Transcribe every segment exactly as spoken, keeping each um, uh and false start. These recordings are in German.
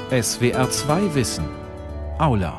S W R zwei Wissen. Aula.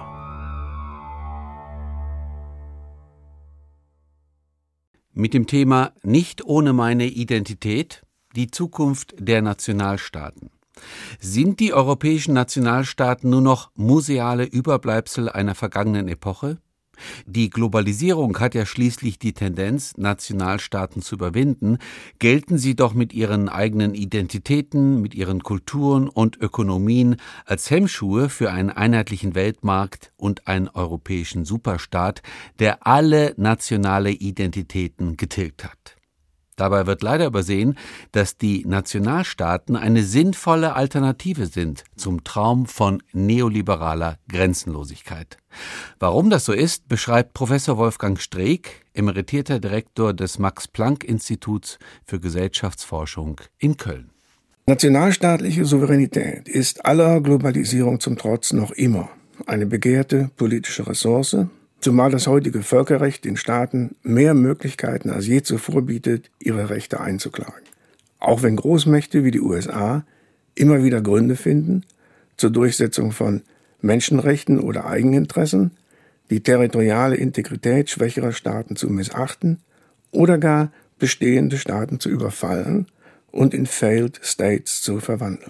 Mit dem Thema Nicht ohne meine Identität, die Zukunft der Nationalstaaten. Sind die europäischen Nationalstaaten nur noch museale Überbleibsel einer vergangenen Epoche? Die Globalisierung hat ja schließlich die Tendenz, Nationalstaaten zu überwinden. Gelten sie doch mit ihren eigenen Identitäten, mit ihren Kulturen und Ökonomien als Hemmschuhe für einen einheitlichen Weltmarkt und einen europäischen Superstaat, der alle nationale Identitäten getilgt hat. Dabei wird leider übersehen, dass die Nationalstaaten eine sinnvolle Alternative sind zum Traum von neoliberaler Grenzenlosigkeit. Warum das so ist, beschreibt Professor Wolfgang Streeck, emeritierter Direktor des Max-Planck-Instituts für Gesellschaftsforschung in Köln. Nationalstaatliche Souveränität ist aller Globalisierung zum Trotz noch immer eine begehrte politische Ressource, zumal das heutige Völkerrecht den Staaten mehr Möglichkeiten als je zuvor bietet, ihre Rechte einzuklagen. Auch wenn Großmächte wie die U S A immer wieder Gründe finden, zur Durchsetzung von Menschenrechten oder Eigeninteressen, die territoriale Integrität schwächerer Staaten zu missachten oder gar bestehende Staaten zu überfallen und in Failed States zu verwandeln.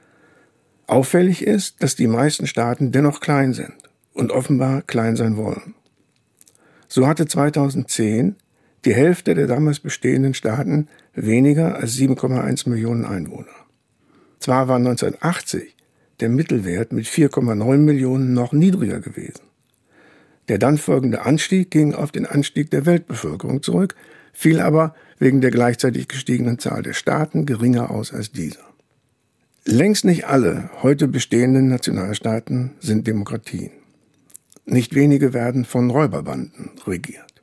Auffällig ist, dass die meisten Staaten dennoch klein sind und offenbar klein sein wollen. So hatte zweitausendzehn die Hälfte der damals bestehenden Staaten weniger als sieben Komma eins Millionen Einwohner. Zwar war neunzehnhundertachtzig der Mittelwert mit vier Komma neun Millionen noch niedriger gewesen. Der dann folgende Anstieg ging auf den Anstieg der Weltbevölkerung zurück, fiel aber wegen der gleichzeitig gestiegenen Zahl der Staaten geringer aus als dieser. Längst nicht alle heute bestehenden Nationalstaaten sind Demokratien. Nicht wenige werden von Räuberbanden regiert.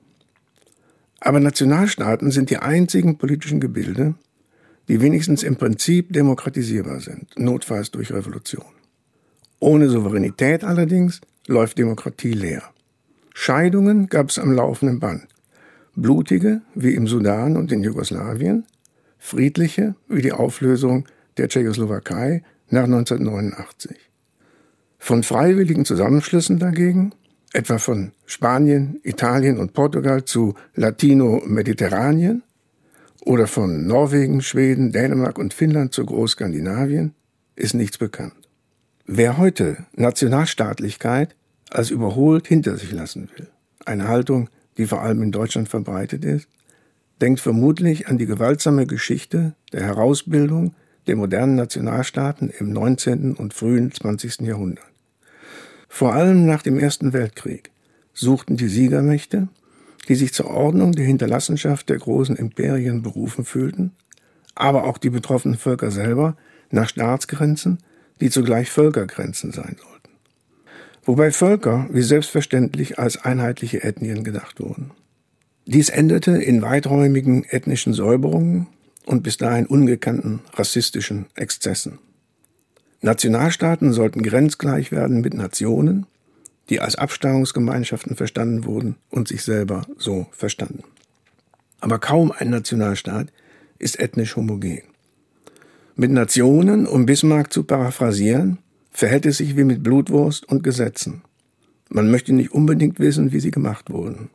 Aber Nationalstaaten sind die einzigen politischen Gebilde, die wenigstens im Prinzip demokratisierbar sind, notfalls durch Revolution. Ohne Souveränität allerdings läuft Demokratie leer. Scheidungen gab es am laufenden Band. Blutige, wie im Sudan und in Jugoslawien, friedliche, wie die Auflösung der Tschechoslowakei nach neunzehnhundertneunundachtzig. Von freiwilligen Zusammenschlüssen dagegen, etwa von Spanien, Italien und Portugal zu Latino-Mediterranien oder von Norwegen, Schweden, Dänemark und Finnland zu Großskandinavien, ist nichts bekannt. Wer heute Nationalstaatlichkeit als überholt hinter sich lassen will, eine Haltung, die vor allem in Deutschland verbreitet ist, denkt vermutlich an die gewaltsame Geschichte der Herausbildung der modernen Nationalstaaten im neunzehnten und frühen zwanzigsten Jahrhundert. Vor allem nach dem Ersten Weltkrieg suchten die Siegermächte, die sich zur Ordnung der Hinterlassenschaft der großen Imperien berufen fühlten, aber auch die betroffenen Völker selber, nach Staatsgrenzen, die zugleich Völkergrenzen sein sollten. Wobei Völker wie selbstverständlich als einheitliche Ethnien gedacht wurden. Dies endete in weiträumigen ethnischen Säuberungen und bis dahin ungekannten rassistischen Exzessen. Nationalstaaten sollten grenzgleich werden mit Nationen, die als Abstammungsgemeinschaften verstanden wurden und sich selber so verstanden. Aber kaum ein Nationalstaat ist ethnisch homogen. Mit Nationen, um Bismarck zu paraphrasieren, verhält es sich wie mit Blutwurst und Gesetzen. Man möchte nicht unbedingt wissen, wie sie gemacht wurden.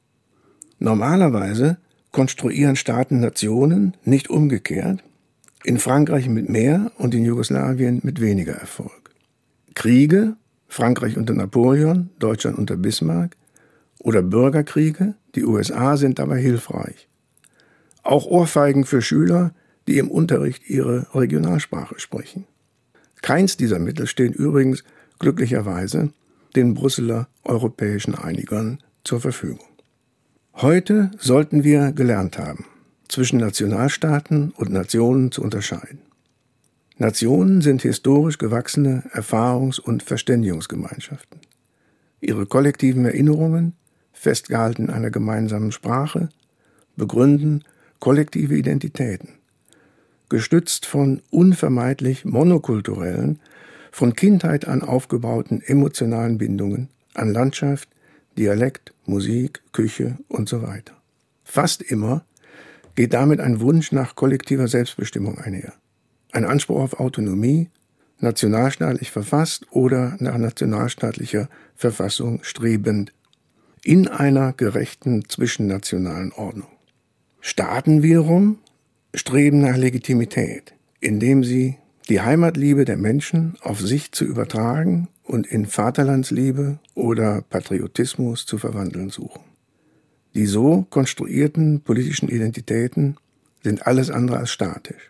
Normalerweise konstruieren Staaten Nationen, nicht umgekehrt, in Frankreich mit mehr und in Jugoslawien mit weniger Erfolg. Kriege, Frankreich unter Napoleon, Deutschland unter Bismarck, oder Bürgerkriege, die U S A, sind dabei hilfreich. Auch Ohrfeigen für Schüler, die im Unterricht ihre Regionalsprache sprechen. Keins dieser Mittel stehen übrigens glücklicherweise den Brüsseler europäischen Einigern zur Verfügung. Heute sollten wir gelernt haben, zwischen Nationalstaaten und Nationen zu unterscheiden. Nationen sind historisch gewachsene Erfahrungs- und Verständigungsgemeinschaften. Ihre kollektiven Erinnerungen, festgehalten in einer gemeinsamen Sprache, begründen kollektive Identitäten, gestützt von unvermeidlich monokulturellen, von Kindheit an aufgebauten emotionalen Bindungen an Landschaft, Dialekt, Musik, Küche und so weiter. Fast immer geht damit ein Wunsch nach kollektiver Selbstbestimmung einher. Ein Anspruch auf Autonomie, nationalstaatlich verfasst oder nach nationalstaatlicher Verfassung strebend, in einer gerechten zwischennationalen Ordnung. Staaten wiederum streben nach Legitimität, indem sie die Heimatliebe der Menschen auf sich zu übertragen und in Vaterlandsliebe oder Patriotismus zu verwandeln suchen. Die so konstruierten politischen Identitäten sind alles andere als statisch.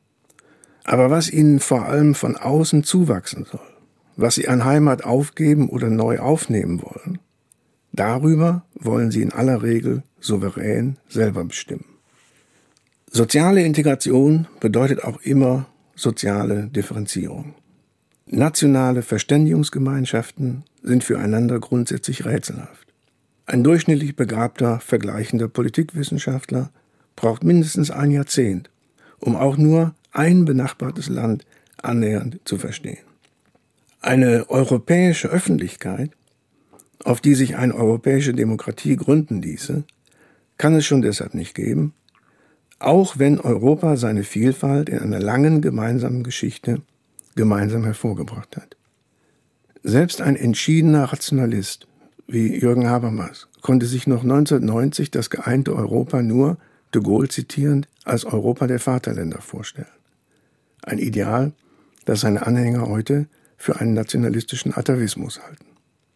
Aber was ihnen vor allem von außen zuwachsen soll, was sie an Heimat aufgeben oder neu aufnehmen wollen, darüber wollen sie in aller Regel souverän selber bestimmen. Soziale Integration bedeutet auch immer soziale Differenzierung. Nationale Verständigungsgemeinschaften sind füreinander grundsätzlich rätselhaft. Ein durchschnittlich begabter, vergleichender Politikwissenschaftler braucht mindestens ein Jahrzehnt, um auch nur ein benachbartes Land annähernd zu verstehen. Eine europäische Öffentlichkeit, auf die sich eine europäische Demokratie gründen ließe, kann es schon deshalb nicht geben, auch wenn Europa seine Vielfalt in einer langen gemeinsamen Geschichte gemeinsam hervorgebracht hat. Selbst ein entschiedener Rationalist wie Jürgen Habermas konnte sich noch neunzehnhundertneunzig das geeinte Europa nur, de Gaulle zitierend, als Europa der Vaterländer vorstellen. Ein Ideal, das seine Anhänger heute für einen nationalistischen Atavismus halten.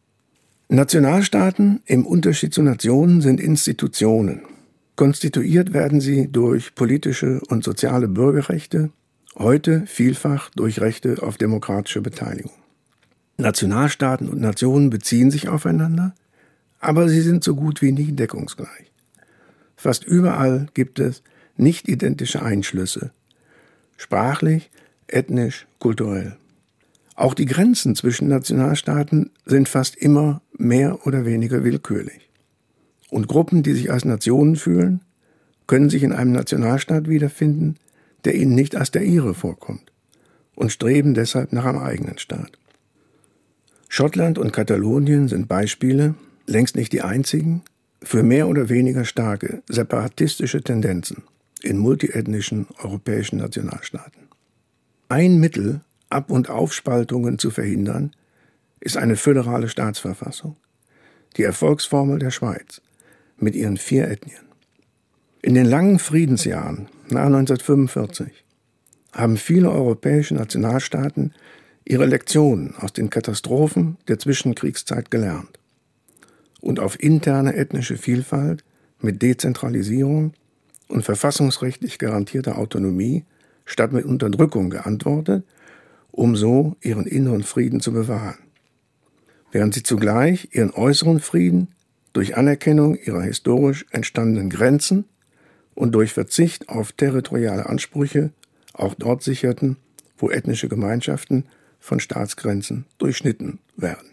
Nationalstaaten im Unterschied zu Nationen sind Institutionen. Konstituiert werden sie durch politische und soziale Bürgerrechte, heute vielfach durch Rechte auf demokratische Beteiligung. Nationalstaaten und Nationen beziehen sich aufeinander, aber sie sind so gut wie nie deckungsgleich. Fast überall gibt es nicht identische Einschlüsse, sprachlich, ethnisch, kulturell. Auch die Grenzen zwischen Nationalstaaten sind fast immer mehr oder weniger willkürlich. Und Gruppen, die sich als Nationen fühlen, können sich in einem Nationalstaat wiederfinden, der ihnen nicht als der ihre vorkommt und streben deshalb nach einem eigenen Staat. Schottland und Katalonien sind Beispiele, längst nicht die einzigen, für mehr oder weniger starke separatistische Tendenzen in multiethnischen europäischen Nationalstaaten. Ein Mittel, Ab- und Aufspaltungen zu verhindern, ist eine föderale Staatsverfassung, die Erfolgsformel der Schweiz mit ihren vier Ethnien. In den langen Friedensjahren nach neunzehnhundertfünfundvierzig haben viele europäische Nationalstaaten ihre Lektionen aus den Katastrophen der Zwischenkriegszeit gelernt und auf interne ethnische Vielfalt mit Dezentralisierung und verfassungsrechtlich garantierter Autonomie statt mit Unterdrückung geantwortet, um so ihren inneren Frieden zu bewahren, während sie zugleich ihren äußeren Frieden durch Anerkennung ihrer historisch entstandenen Grenzen und durch Verzicht auf territoriale Ansprüche auch dort sicherten, wo ethnische Gemeinschaften von Staatsgrenzen durchschnitten werden.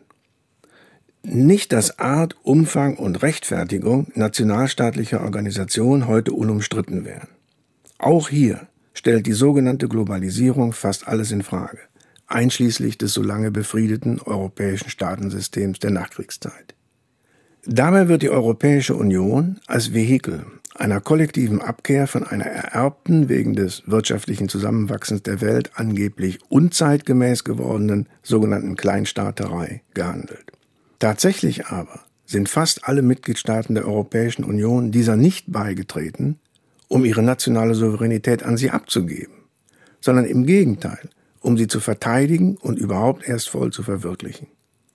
Nicht, dass Art, Umfang und Rechtfertigung nationalstaatlicher Organisation heute unumstritten wären. Auch hier stellt die sogenannte Globalisierung fast alles in Frage, einschließlich des so lange befriedeten europäischen Staatensystems der Nachkriegszeit. Dabei wird die Europäische Union als Vehikel einer kollektiven Abkehr von einer ererbten, wegen des wirtschaftlichen Zusammenwachsens der Welt angeblich unzeitgemäß gewordenen sogenannten Kleinstaaterei gehandelt. Tatsächlich aber sind fast alle Mitgliedstaaten der Europäischen Union dieser nicht beigetreten, um ihre nationale Souveränität an sie abzugeben, sondern im Gegenteil, um sie zu verteidigen und überhaupt erst voll zu verwirklichen.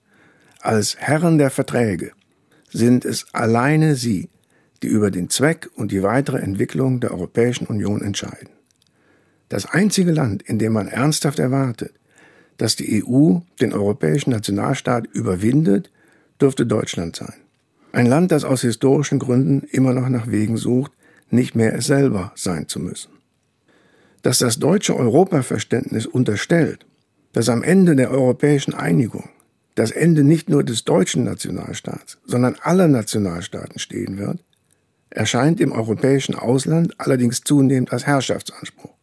Als Herren der Verträge sind es alleine sie, die über den Zweck und die weitere Entwicklung der Europäischen Union entscheiden. Das einzige Land, in dem man ernsthaft erwartet, dass die E U den europäischen Nationalstaat überwindet, dürfte Deutschland sein. Ein Land, das aus historischen Gründen immer noch nach Wegen sucht, nicht mehr es selber sein zu müssen. Dass das deutsche Europaverständnis unterstellt, dass am Ende der europäischen Einigung das Ende nicht nur des deutschen Nationalstaats, sondern aller Nationalstaaten stehen wird, erscheint im europäischen Ausland allerdings zunehmend als Herrschaftsanspruch.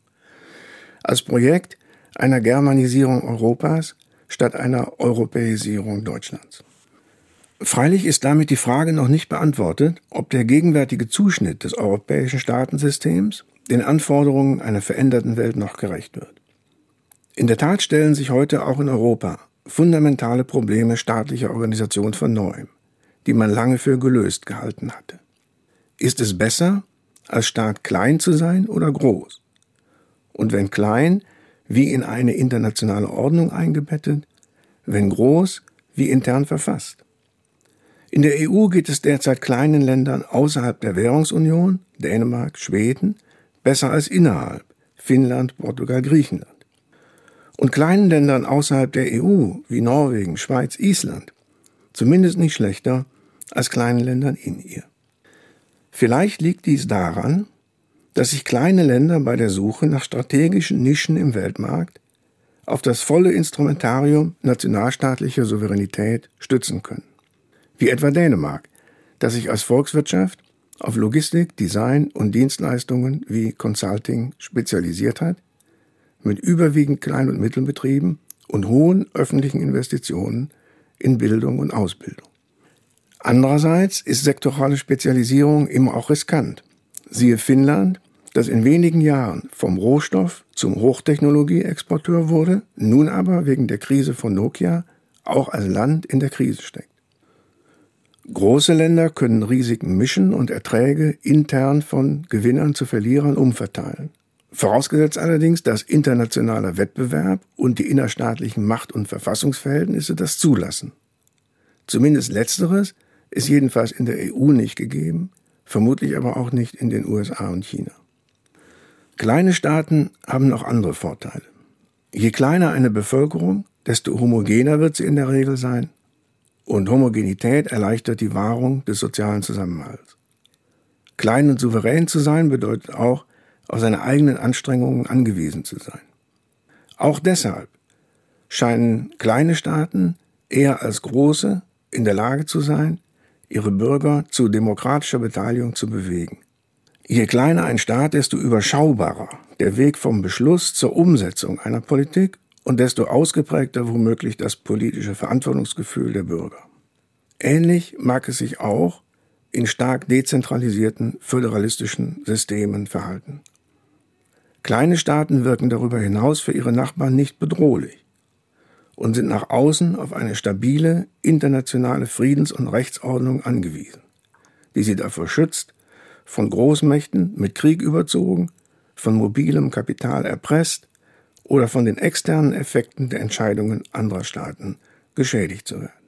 Als Projekt einer Germanisierung Europas statt einer Europäisierung Deutschlands. Freilich ist damit die Frage noch nicht beantwortet, ob der gegenwärtige Zuschnitt des europäischen Staatensystems den Anforderungen einer veränderten Welt noch gerecht wird. In der Tat stellen sich heute auch in Europa fundamentale Probleme staatlicher Organisation von Neuem, die man lange für gelöst gehalten hatte. Ist es besser, als Staat klein zu sein oder groß? Und wenn klein, wie in eine internationale Ordnung eingebettet, wenn groß, wie intern verfasst? In der E U geht es derzeit kleinen Ländern außerhalb der Währungsunion, Dänemark, Schweden, besser als innerhalb, Finnland, Portugal, Griechenland. Und kleinen Ländern außerhalb der E U, wie Norwegen, Schweiz, Island, zumindest nicht schlechter als kleinen Ländern in ihr. Vielleicht liegt dies daran, dass sich kleine Länder bei der Suche nach strategischen Nischen im Weltmarkt auf das volle Instrumentarium nationalstaatlicher Souveränität stützen können. Wie etwa Dänemark, das sich als Volkswirtschaft auf Logistik, Design und Dienstleistungen wie Consulting spezialisiert hat, mit überwiegend Klein- und Mittelbetrieben und hohen öffentlichen Investitionen in Bildung und Ausbildung. Andererseits ist sektorale Spezialisierung immer auch riskant. Siehe Finnland, das in wenigen Jahren vom Rohstoff zum Hochtechnologie-Exporteur wurde, nun aber wegen der Krise von Nokia auch als Land in der Krise steckt. Große Länder können Risiken mischen und Erträge intern von Gewinnern zu Verlierern umverteilen. Vorausgesetzt allerdings, dass internationaler Wettbewerb und die innerstaatlichen Macht- und Verfassungsverhältnisse das zulassen. Zumindest Letzteres ist jedenfalls in der E U nicht gegeben, vermutlich aber auch nicht in den U S A und China. Kleine Staaten haben noch andere Vorteile. Je kleiner eine Bevölkerung, desto homogener wird sie in der Regel sein. Und Homogenität erleichtert die Wahrung des sozialen Zusammenhalts. Klein und souverän zu sein bedeutet auch, auf seine eigenen Anstrengungen angewiesen zu sein. Auch deshalb scheinen kleine Staaten eher als große in der Lage zu sein, ihre Bürger zu demokratischer Beteiligung zu bewegen. Je kleiner ein Staat, desto überschaubarer der Weg vom Beschluss zur Umsetzung einer Politik und desto ausgeprägter womöglich das politische Verantwortungsgefühl der Bürger. Ähnlich mag es sich auch in stark dezentralisierten föderalistischen Systemen verhalten. Kleine Staaten wirken darüber hinaus für ihre Nachbarn nicht bedrohlich und sind nach außen auf eine stabile internationale Friedens- und Rechtsordnung angewiesen, die sie davor schützt, von Großmächten mit Krieg überzogen, von mobilem Kapital erpresst oder von den externen Effekten der Entscheidungen anderer Staaten geschädigt zu werden.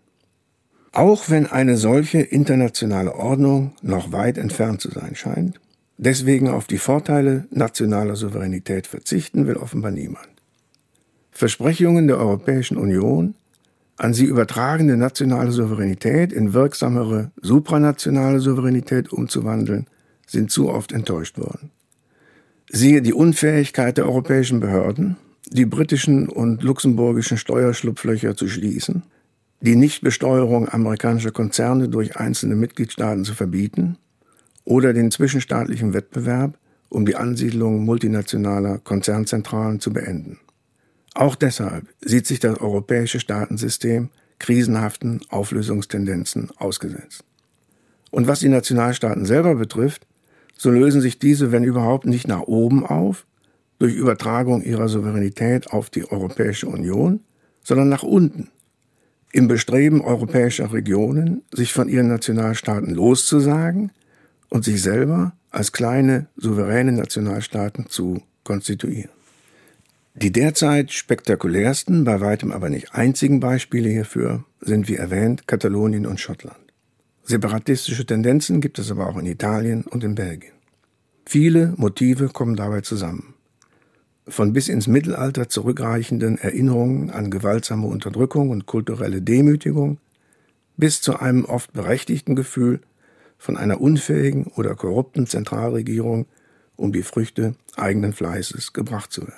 Auch wenn eine solche internationale Ordnung noch weit entfernt zu sein scheint, deswegen auf die Vorteile nationaler Souveränität verzichten will offenbar niemand. Versprechungen der Europäischen Union, an sie übertragene nationale Souveränität in wirksamere supranationale Souveränität umzuwandeln, sind zu oft enttäuscht worden. Siehe die Unfähigkeit der europäischen Behörden, die britischen und luxemburgischen Steuerschlupflöcher zu schließen, die Nichtbesteuerung amerikanischer Konzerne durch einzelne Mitgliedstaaten zu verbieten oder den zwischenstaatlichen Wettbewerb um die Ansiedlung multinationaler Konzernzentralen zu beenden. Auch deshalb sieht sich das europäische Staatensystem krisenhaften Auflösungstendenzen ausgesetzt. Und was die Nationalstaaten selber betrifft, so lösen sich diese, wenn überhaupt, nicht nach oben auf, durch Übertragung ihrer Souveränität auf die Europäische Union, sondern nach unten, im Bestreben europäischer Regionen, sich von ihren Nationalstaaten loszusagen und sich selber als kleine, souveräne Nationalstaaten zu konstituieren. Die derzeit spektakulärsten, bei weitem aber nicht einzigen Beispiele hierfür sind, wie erwähnt, Katalonien und Schottland. Separatistische Tendenzen gibt es aber auch in Italien und in Belgien. Viele Motive kommen dabei zusammen. Von bis ins Mittelalter zurückreichenden Erinnerungen an gewaltsame Unterdrückung und kulturelle Demütigung bis zu einem oft berechtigten Gefühl von einer unfähigen oder korrupten Zentralregierung, um die Früchte eigenen Fleißes gebracht zu werden.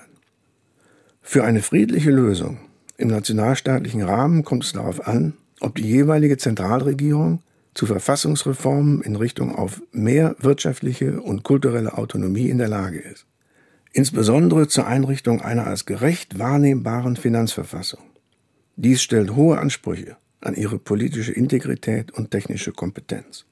Für eine friedliche Lösung im nationalstaatlichen Rahmen kommt es darauf an, ob die jeweilige Zentralregierung zu Verfassungsreformen in Richtung auf mehr wirtschaftliche und kulturelle Autonomie in der Lage ist. Insbesondere zur Einrichtung einer als gerecht wahrnehmbaren Finanzverfassung. Dies stellt hohe Ansprüche an ihre politische Integrität und technische Kompetenz.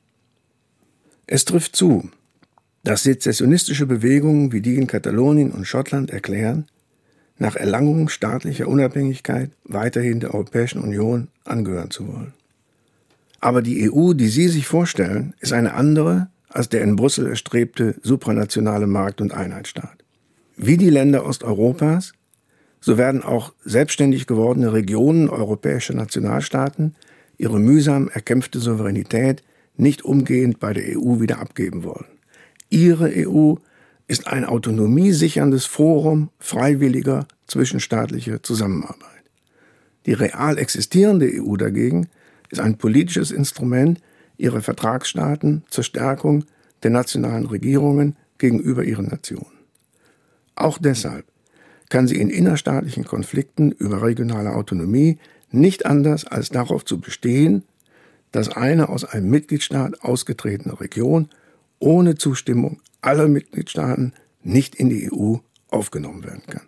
Es trifft zu, dass sezessionistische Bewegungen wie die in Katalonien und Schottland erklären, nach Erlangung staatlicher Unabhängigkeit weiterhin der Europäischen Union angehören zu wollen. Aber die E U, die Sie sich vorstellen, ist eine andere als der in Brüssel erstrebte supranationale Markt- und Einheitsstaat. Wie die Länder Osteuropas, so werden auch selbstständig gewordene Regionen europäischer Nationalstaaten ihre mühsam erkämpfte Souveränität nicht umgehend bei der E U wieder abgeben wollen. Ihre E U ist ein autonomiesicherndes Forum freiwilliger zwischenstaatlicher Zusammenarbeit. Die real existierende E U dagegen ist ein politisches Instrument ihrer Vertragsstaaten zur Stärkung der nationalen Regierungen gegenüber ihren Nationen. Auch deshalb kann sie in innerstaatlichen Konflikten über regionale Autonomie nicht anders als darauf zu bestehen, dass eine aus einem Mitgliedstaat ausgetretene Region ohne Zustimmung aller Mitgliedstaaten nicht in die E U aufgenommen werden kann.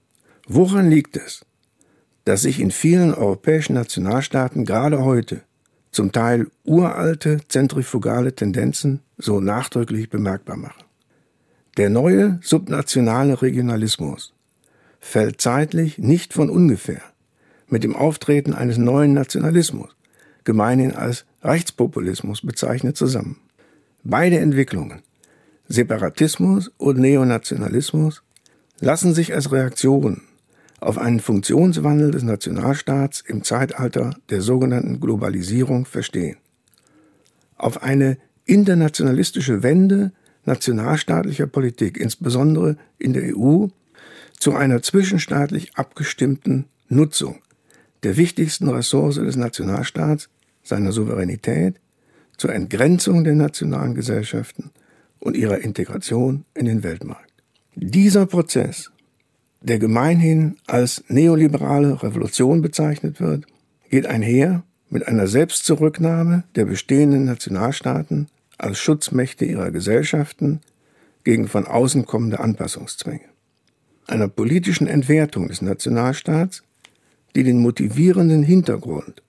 Woran liegt es, dass sich in vielen europäischen Nationalstaaten gerade heute zum Teil uralte zentrifugale Tendenzen so nachdrücklich bemerkbar machen? Der neue subnationale Regionalismus fällt zeitlich nicht von ungefähr mit dem Auftreten eines neuen Nationalismus, gemeinhin als Rechtspopulismus bezeichnet, zusammen. Beide Entwicklungen, Separatismus und Neonationalismus, lassen sich als Reaktion auf einen Funktionswandel des Nationalstaats im Zeitalter der sogenannten Globalisierung verstehen. Auf eine internationalistische Wende nationalstaatlicher Politik, insbesondere in der E U, zu einer zwischenstaatlich abgestimmten Nutzung der wichtigsten Ressource des Nationalstaats, seiner Souveränität, zur Entgrenzung der nationalen Gesellschaften und ihrer Integration in den Weltmarkt. Dieser Prozess, der gemeinhin als neoliberale Revolution bezeichnet wird, geht einher mit einer Selbstzurücknahme der bestehenden Nationalstaaten als Schutzmächte ihrer Gesellschaften gegen von außen kommende Anpassungszwänge, einer politischen Entwertung des Nationalstaats, die den motivierenden Hintergrund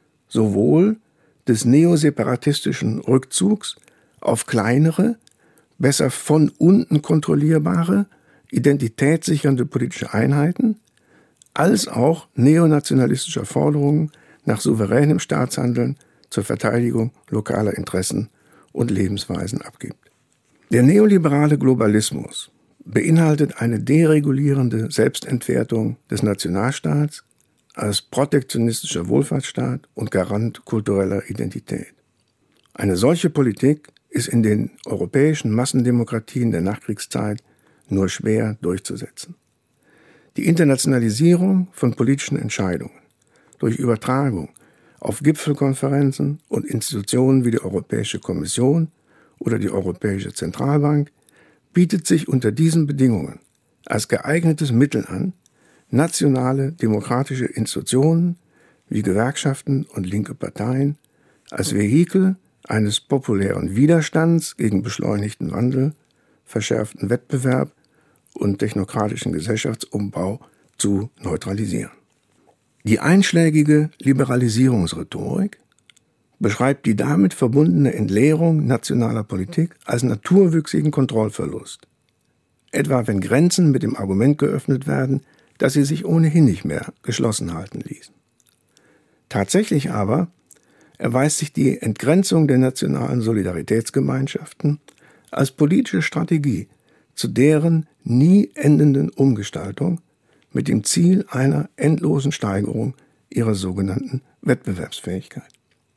sowohl des neoseparatistischen Rückzugs auf kleinere, besser von unten kontrollierbare, identitätssichernde politische Einheiten, als auch neonationalistischer Forderungen nach souveränem Staatshandeln zur Verteidigung lokaler Interessen und Lebensweisen abgibt. Der neoliberale Globalismus beinhaltet eine deregulierende Selbstentwertung des Nationalstaats als protektionistischer Wohlfahrtsstaat und Garant kultureller Identität. Eine solche Politik ist in den europäischen Massendemokratien der Nachkriegszeit nur schwer durchzusetzen. Die Internationalisierung von politischen Entscheidungen durch Übertragung auf Gipfelkonferenzen und Institutionen wie die Europäische Kommission oder die Europäische Zentralbank bietet sich unter diesen Bedingungen als geeignetes Mittel an, nationale demokratische Institutionen wie Gewerkschaften und linke Parteien als Vehikel eines populären Widerstands gegen beschleunigten Wandel, verschärften Wettbewerb und technokratischen Gesellschaftsumbau zu neutralisieren. Die einschlägige Liberalisierungsrhetorik beschreibt die damit verbundene Entleerung nationaler Politik als naturwüchsigen Kontrollverlust, etwa wenn Grenzen mit dem Argument geöffnet werden, dass sie sich ohnehin nicht mehr geschlossen halten ließen. Tatsächlich aber erweist sich die Entgrenzung der nationalen Solidaritätsgemeinschaften als politische Strategie zu deren nie endenden Umgestaltung mit dem Ziel einer endlosen Steigerung ihrer sogenannten Wettbewerbsfähigkeit.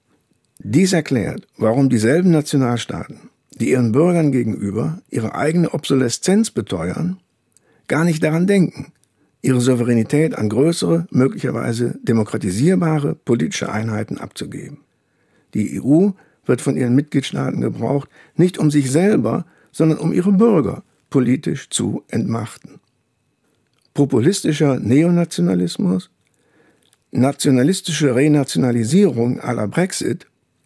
Dies erklärt, warum dieselben Nationalstaaten, die ihren Bürgern gegenüber ihre eigene Obsoleszenz beteuern, gar nicht daran denken, ihre Souveränität an größere, möglicherweise demokratisierbare politische Einheiten abzugeben. Die E U wird von ihren Mitgliedstaaten gebraucht, nicht um sich selber, sondern um ihre Bürger politisch zu entmachten. Populistischer Neonationalismus, nationalistische Renationalisierung à la Brexit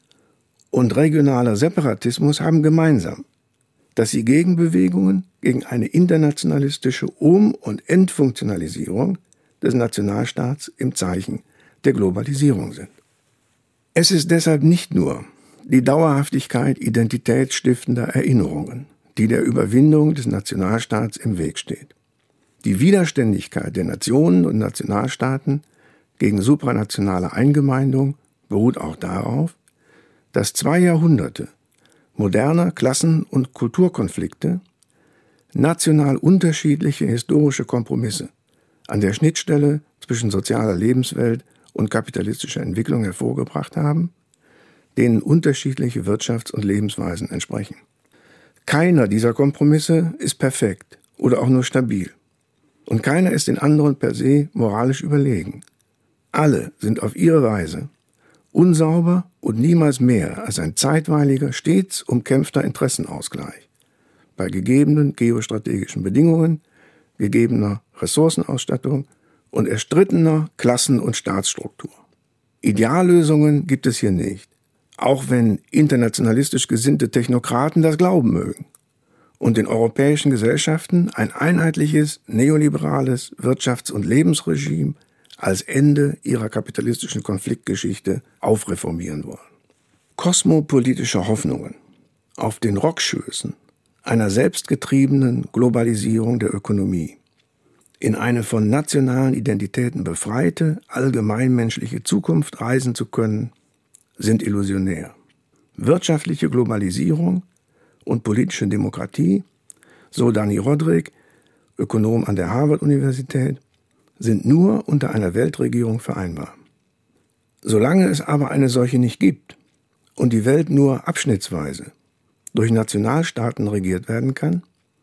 und regionaler Separatismus haben gemeinsam, dass sie Gegenbewegungen gegen eine internationalistische Um- und Entfunktionalisierung des Nationalstaats im Zeichen der Globalisierung sind. Es ist deshalb nicht nur die Dauerhaftigkeit identitätsstiftender Erinnerungen, die der Überwindung des Nationalstaats im Weg steht. Die Widerständigkeit der Nationen und Nationalstaaten gegen supranationale Eingemeindung beruht auch darauf, dass zwei Jahrhunderte moderner Klassen- und Kulturkonflikte national unterschiedliche historische Kompromisse an der Schnittstelle zwischen sozialer Lebenswelt und kapitalistischer Entwicklung hervorgebracht haben, denen unterschiedliche Wirtschafts- und Lebensweisen entsprechen. Keiner dieser Kompromisse ist perfekt oder auch nur stabil. Und keiner ist den anderen per se moralisch überlegen. Alle sind auf ihre Weise unsauber und niemals mehr als ein zeitweiliger, stets umkämpfter Interessenausgleich bei gegebenen geostrategischen Bedingungen, gegebener Ressourcenausstattung und erstrittener Klassen- und Staatsstruktur. Ideallösungen gibt es hier nicht, auch wenn internationalistisch gesinnte Technokraten das glauben mögen und den europäischen Gesellschaften ein einheitliches, neoliberales Wirtschafts- und Lebensregime als Ende ihrer kapitalistischen Konfliktgeschichte aufreformieren wollen. Kosmopolitische Hoffnungen auf den Rockschößen einer selbstgetriebenen Globalisierung der Ökonomie in eine von nationalen Identitäten befreite, allgemeinmenschliche Zukunft reisen zu können, sind illusionär. Wirtschaftliche Globalisierung und politische Demokratie, so Dani Rodrik, Ökonom an der Harvard-Universität, sind nur unter einer Weltregierung vereinbar. Solange es aber eine solche nicht gibt und die Welt nur abschnittsweise durch Nationalstaaten regiert werden kann,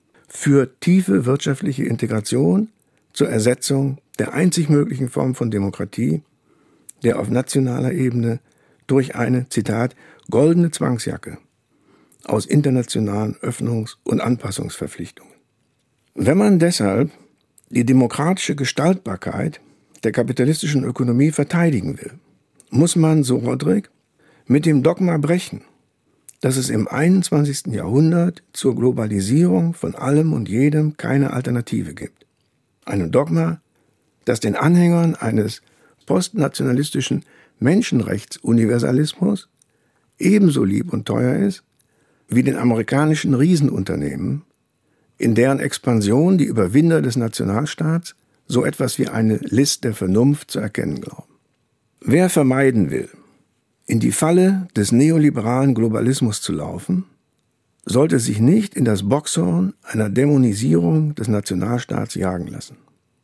führt tiefe wirtschaftliche Integration zur Ersetzung der einzig möglichen Form von Demokratie, der auf nationaler Ebene durch eine, Zitat, goldene Zwangsjacke aus internationalen Öffnungs- und Anpassungsverpflichtungen. Wenn man deshalb die demokratische Gestaltbarkeit der kapitalistischen Ökonomie verteidigen will, muss man, so Rodrik, mit dem Dogma brechen, dass es im einundzwanzigsten Jahrhundert zur Globalisierung von allem und jedem keine Alternative gibt. Ein Dogma, das den Anhängern eines postnationalistischen Menschenrechtsuniversalismus ebenso lieb und teuer ist wie den amerikanischen Riesenunternehmen, in deren Expansion die Überwinder des Nationalstaats so etwas wie eine List der Vernunft zu erkennen glauben. Wer vermeiden will, in die Falle des neoliberalen Globalismus zu laufen, sollte sich nicht in das Boxhorn einer Dämonisierung des Nationalstaats jagen lassen.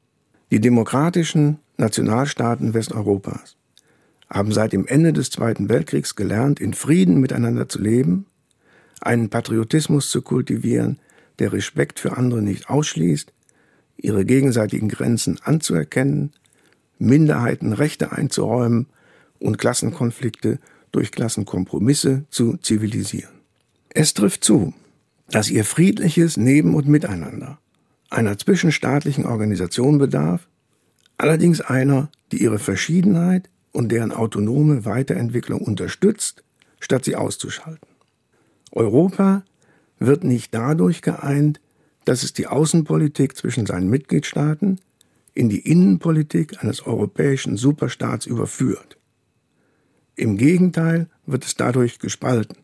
Die demokratischen Nationalstaaten Westeuropas haben seit dem Ende des Zweiten Weltkriegs gelernt, in Frieden miteinander zu leben, einen Patriotismus zu kultivieren, der Respekt für andere nicht ausschließt, ihre gegenseitigen Grenzen anzuerkennen, Minderheiten Rechte einzuräumen und Klassenkonflikte durch Klassenkompromisse zu zivilisieren. Es trifft zu, dass ihr friedliches Neben- und Miteinander einer zwischenstaatlichen Organisation bedarf, allerdings einer, die ihre Verschiedenheit und deren autonome Weiterentwicklung unterstützt, statt sie auszuschalten. Europa wird nicht dadurch geeint, dass es die Außenpolitik zwischen seinen Mitgliedstaaten in die Innenpolitik eines europäischen Superstaats überführt. Im Gegenteil wird es dadurch gespalten.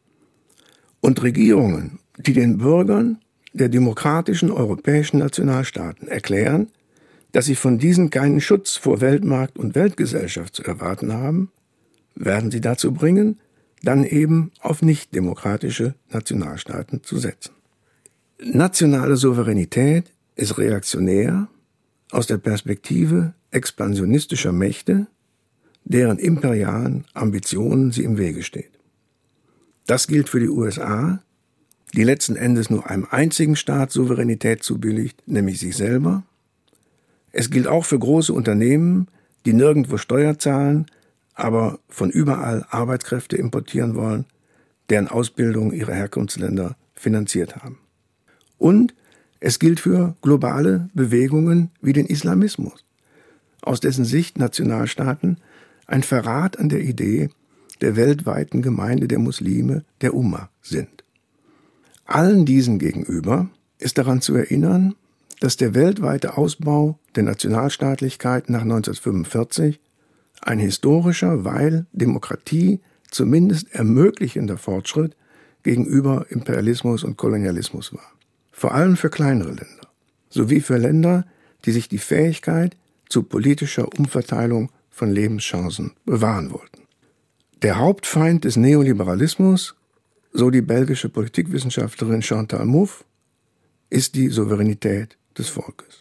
Und Regierungen, die den Bürgern der demokratischen europäischen Nationalstaaten erklären, dass sie von diesen keinen Schutz vor Weltmarkt und Weltgesellschaft zu erwarten haben, werden sie dazu bringen, dann eben auf nicht-demokratische Nationalstaaten zu setzen. Nationale Souveränität ist reaktionär aus der Perspektive expansionistischer Mächte, deren imperialen Ambitionen sie im Wege steht. Das gilt für die U S A, die letzten Endes nur einem einzigen Staat Souveränität zubilligt, nämlich sich selber. Es gilt auch für große Unternehmen, die nirgendwo Steuer zahlen, aber von überall Arbeitskräfte importieren wollen, deren Ausbildung ihre Herkunftsländer finanziert haben. Und es gilt für globale Bewegungen wie den Islamismus, aus dessen Sicht Nationalstaaten ein Verrat an der Idee der weltweiten Gemeinde der Muslime, der Umma, sind. Allen diesen gegenüber ist daran zu erinnern, dass der weltweite Ausbau der Nationalstaatlichkeit nach neunzehnhundertfünfundvierzig ein historischer, weil Demokratie zumindest ermöglichender Fortschritt gegenüber Imperialismus und Kolonialismus war. Vor allem für kleinere Länder. sowie für Länder, die sich die Fähigkeit zu politischer Umverteilung von Lebenschancen bewahren wollten. Der Hauptfeind des Neoliberalismus, so die belgische Politikwissenschaftlerin Chantal Mouffe, ist die Souveränität des Volkes.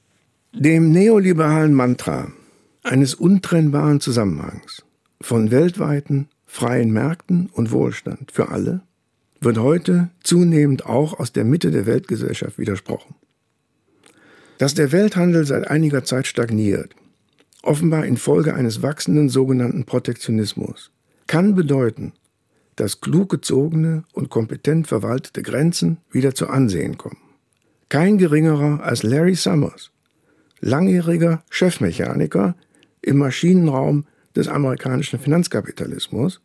Dem neoliberalen Mantra eines untrennbaren Zusammenhangs von weltweiten freien Märkten und Wohlstand für alle wird heute zunehmend auch aus der Mitte der Weltgesellschaft widersprochen. Dass der Welthandel seit einiger Zeit stagniert, offenbar infolge eines wachsenden sogenannten Protektionismus, kann bedeuten, dass klug gezogene und kompetent verwaltete Grenzen wieder zu Ansehen kommen. Kein geringerer als Larry Summers, langjähriger Chefmechaniker im Maschinenraum des amerikanischen Finanzkapitalismus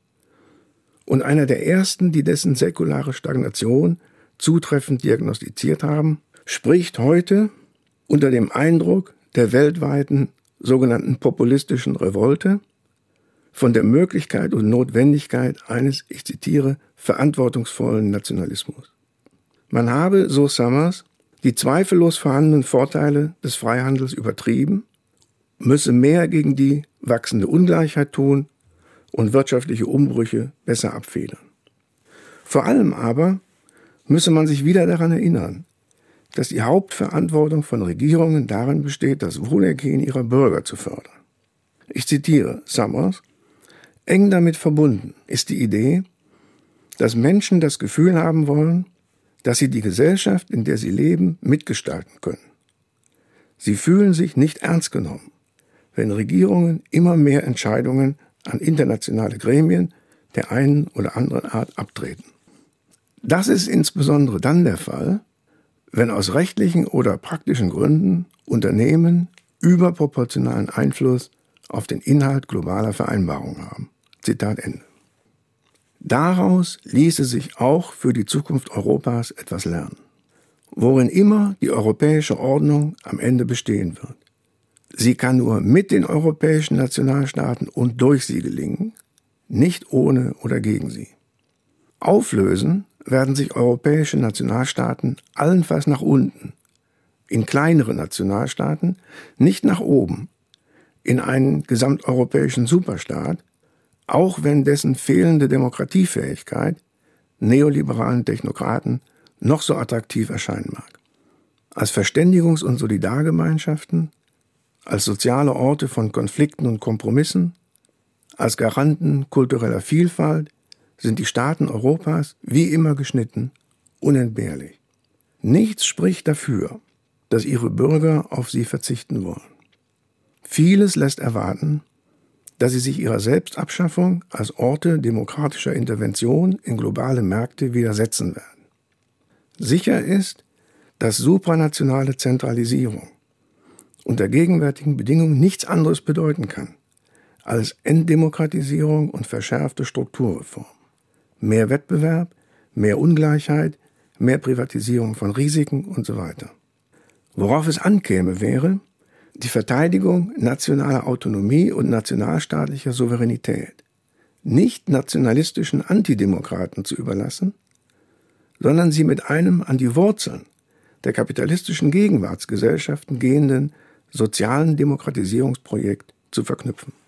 und einer der ersten, die dessen säkulare Stagnation zutreffend diagnostiziert haben, spricht heute unter dem Eindruck der weltweiten sogenannten populistischen Revolte von der Möglichkeit und Notwendigkeit eines, ich zitiere, verantwortungsvollen Nationalismus. Man habe, so Summers, die zweifellos vorhandenen Vorteile des Freihandels übertrieben, müsse mehr gegen die wachsende Ungleichheit tun und wirtschaftliche Umbrüche besser abfedern. Vor allem aber müsse man sich wieder daran erinnern, dass die Hauptverantwortung von Regierungen darin besteht, das Wohlergehen ihrer Bürger zu fördern. Ich zitiere Summers: Eng damit verbunden ist die Idee, dass Menschen das Gefühl haben wollen, dass sie die Gesellschaft, in der sie leben, mitgestalten können. Sie fühlen sich nicht ernst genommen, wenn Regierungen immer mehr Entscheidungen an internationale Gremien der einen oder anderen Art abtreten. Das ist insbesondere dann der Fall, wenn aus rechtlichen oder praktischen Gründen Unternehmen überproportionalen Einfluss auf den Inhalt globaler Vereinbarungen haben. Zitat Ende. Daraus ließe sich auch für die Zukunft Europas etwas lernen. Worin immer die europäische Ordnung am Ende bestehen wird. Sie kann nur mit den europäischen Nationalstaaten und durch sie gelingen, nicht ohne oder gegen sie. Auflösen werden sich europäische Nationalstaaten allenfalls nach unten, in kleinere Nationalstaaten, nicht nach oben, in einen gesamteuropäischen Superstaat, auch wenn dessen fehlende Demokratiefähigkeit neoliberalen Technokraten noch so attraktiv erscheinen mag. Als Verständigungs- und Solidargemeinschaften, als soziale Orte von Konflikten und Kompromissen, als Garanten kultureller Vielfalt sind die Staaten Europas, wie immer geschnitten, unentbehrlich. Nichts spricht dafür, dass ihre Bürger auf sie verzichten wollen. Vieles lässt erwarten, dass sie sich ihrer Selbstabschaffung als Orte demokratischer Intervention in globale Märkte widersetzen werden. Sicher ist, dass supranationale Zentralisierung unter gegenwärtigen Bedingungen nichts anderes bedeuten kann als Entdemokratisierung und verschärfte Strukturreform. Mehr Wettbewerb, mehr Ungleichheit, mehr Privatisierung von Risiken und so weiter. Worauf es ankäme, wäre die Verteidigung nationaler Autonomie und nationalstaatlicher Souveränität nicht nationalistischen Antidemokraten zu überlassen, sondern sie mit einem an die Wurzeln der kapitalistischen Gegenwartsgesellschaften gehenden sozialen Demokratisierungsprojekt zu verknüpfen.